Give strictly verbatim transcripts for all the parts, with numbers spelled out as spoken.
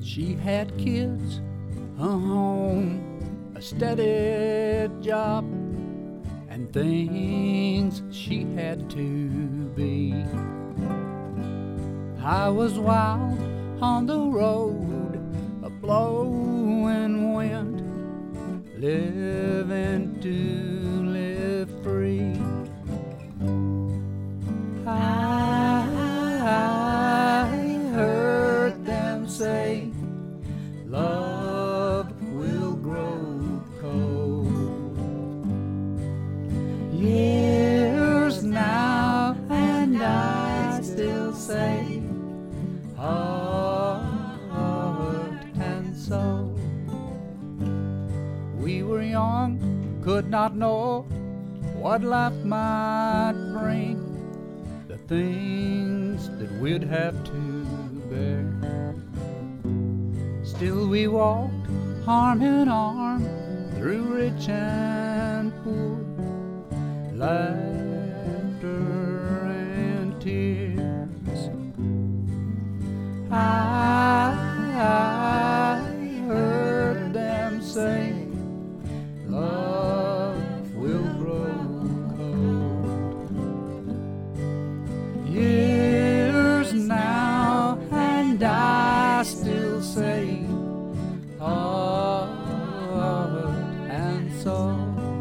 She had kids, a home, a steady job, and things she had to be. I was wild on the road, a blowing wind, living to live free. I, I heard them say, love will grow cold. Years now, and I still say, heart and soul. We were young, could not know what life might bring, the things that we'd have to bear. Still we walked arm in arm through rich and poor, laughter and tears. I, I heard them say, love will grow cold. Years now, and I still say, heart and soul.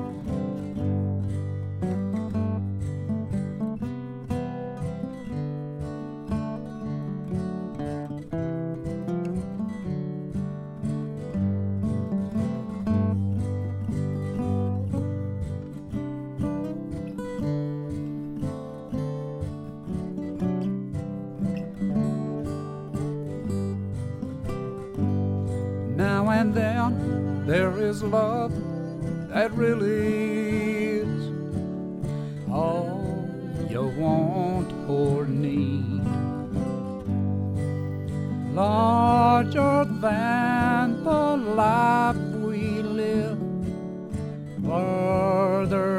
Now and then there is love that really is all you want or need, larger than the life we live, farther